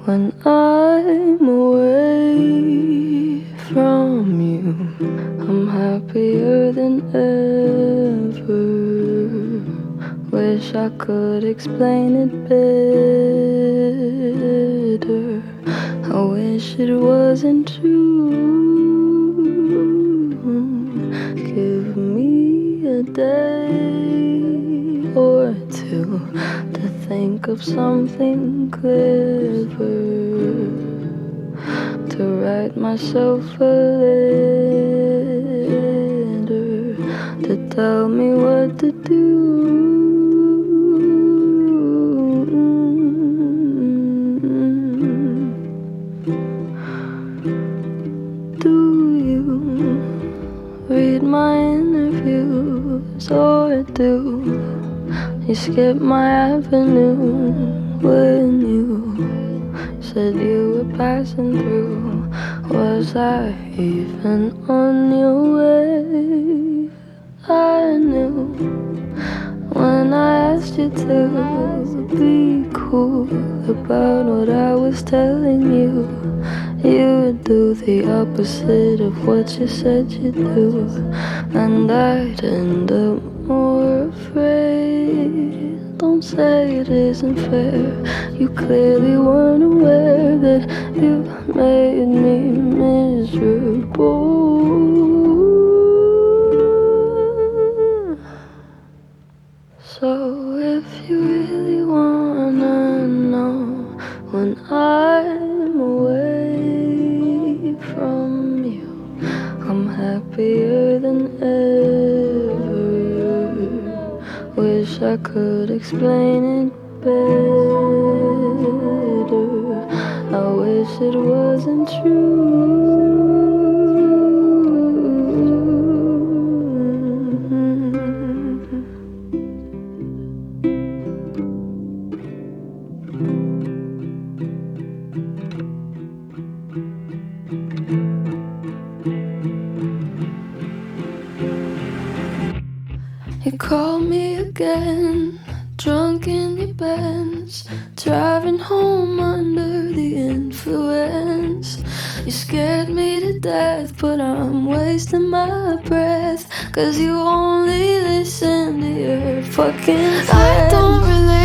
when I'm away from you. I'm happier than ever. Wish I could explain it better. I wish it wasn't true. Give me a day or two to think of something clever, to write myself a letter, to tell me what to do. Do you read my interviews, or do you skip my avenue when you said you were passing through? Was I even on your way? I knew when I asked you to be cool about what I was telling you. You would do the opposite of what you said you'd do, and I'd end up more afraid. Don't say it isn't fair. You clearly weren't aware that you made me miserable. So if you really wanna know when I'm away from you, I'm happier than ever. Wish I could explain it better. I wish it wasn't true. You called me again, drunk in your Benz, driving home under the influence. You scared me to death, but I'm wasting my breath, 'cause you only listen to your fucking friends. I don't relate